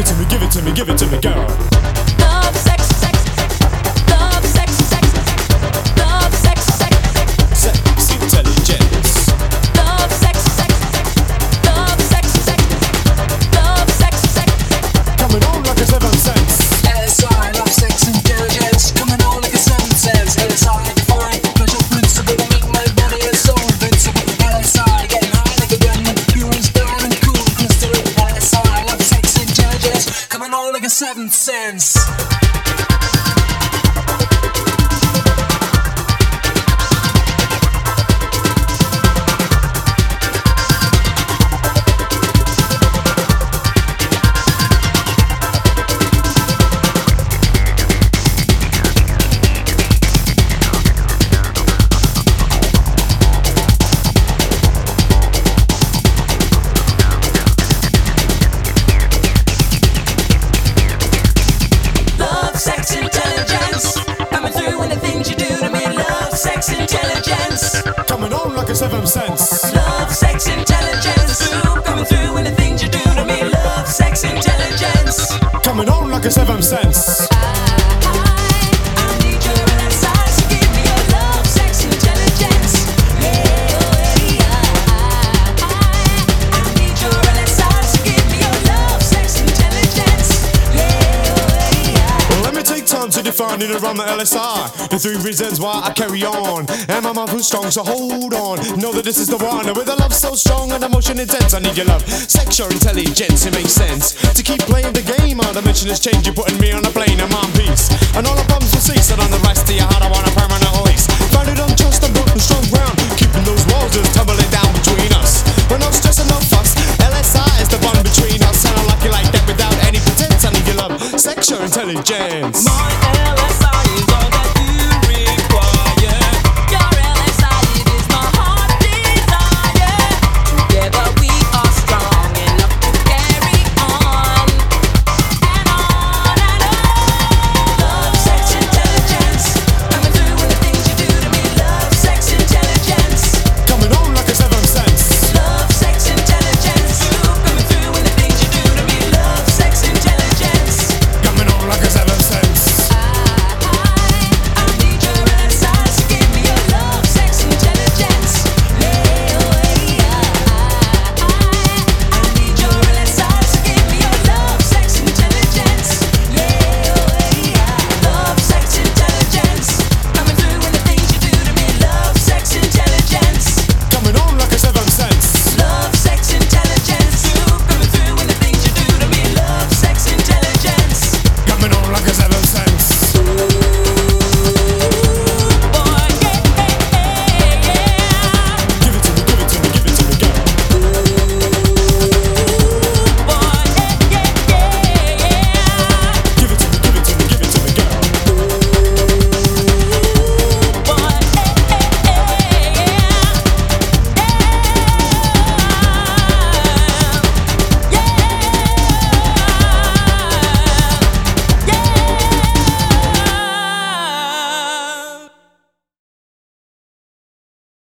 it to me, give it to me, give it to me, girl. Love, sex, sex, sex. Love, sex, sex, sex. Love, sex, sex, sex. Sex intelligence. Love, sex, sex, sex. Love, sex, sex, sex. Love, sex, sex, sex. Coming on like a seventh sense. LSI, love, sex, intelligence. Coming on like a seventh sense. LSI, define pleasure principle. Make my body and soul invincible. LSI, getting high like a gun. Pure and stern and cool. Consider it LSI, love, sex, intelligence. Coming on like a seventh sense. Love, sex, intelligence. Coming through in the things you do to me. Love, sex, intelligence. Coming on like a seventh sense. Love, sex, intelligence. Coming through in the things you do to me. Love, sex, intelligence. Coming on like a seventh sense. I need your LSI, so give me your love, sex, intelligence. Yeah, oh yeah. I need your LSI, so give me your love, sex, intelligence. Yeah, oh yeah. Well, let me take time to define it around the LSI. The three reasons why I carry on. And my mouth is strong, so hold on. Know that this is the one. With a love so strong and emotion intense, I need your love. Sexual intelligence, it makes sense. To keep playing the game, our dimension is changing, putting me on a plane, I'm on peace. And all the problems will cease, and on the rest of your heart, I want a permanent release. Founded on trust and built on strong ground. Keeping those walls just tumbling down between us. We're no stress and no fuss. LSI is the bond between us. And I like you like that without any pretense. I need your love. Sexual intelligence. My